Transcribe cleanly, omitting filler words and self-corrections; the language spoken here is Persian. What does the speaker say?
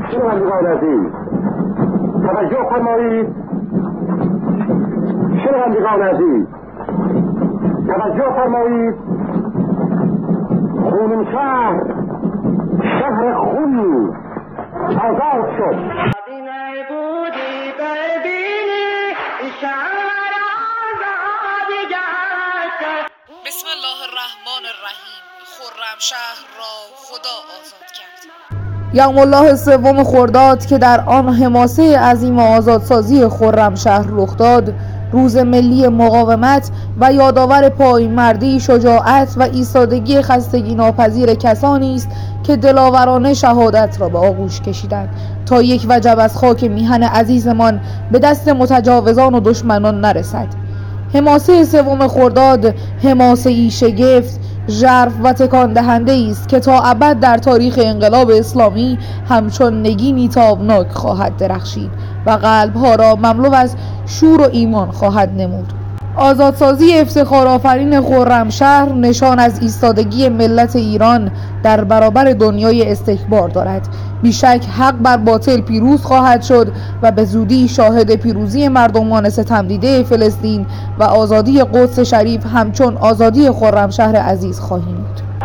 شنوندگان عزیز توجه فرمایید. شنوندگان عزیز توجه فرمایید. خونین شهر، شهر خونی آزاد شد. بسم الله الرحمن الرحیم. خرمشهر را خدا آزاد کرد. یوم الله سوم خرداد که در آن حماسه عظیم آزادسازی خرمشهر رخ داد، روز ملی مقاومت و یادآور پایمردی، شجاعت و ایستادگی خستگی ناپذیر کسانی است که دلاورانه شهادت را به آغوش کشیدند تا یک وجب از خاک میهن عزیزمان به دست متجاوزان و دشمنان نرسد. حماسه سوم خرداد حماسه‌ای شگفت، ژرف و تکان دهنده است که تا ابد در تاریخ انقلاب اسلامی همچون نگینی تابناک خواهد درخشید و قلب‌ها را مملو از شور و ایمان خواهد نمود. آزادسازی افتخارآفرین خرمشهر نشان از ایستادگی ملت ایران در برابر دنیای استکبار دارد. بیشک حق بر باطل پیروز خواهد شد و به زودی شاهد پیروزی مردمان ستمدیده فلسطین و آزادی قدس شریف همچون آزادی خرمشهر عزیز خواهیم بود.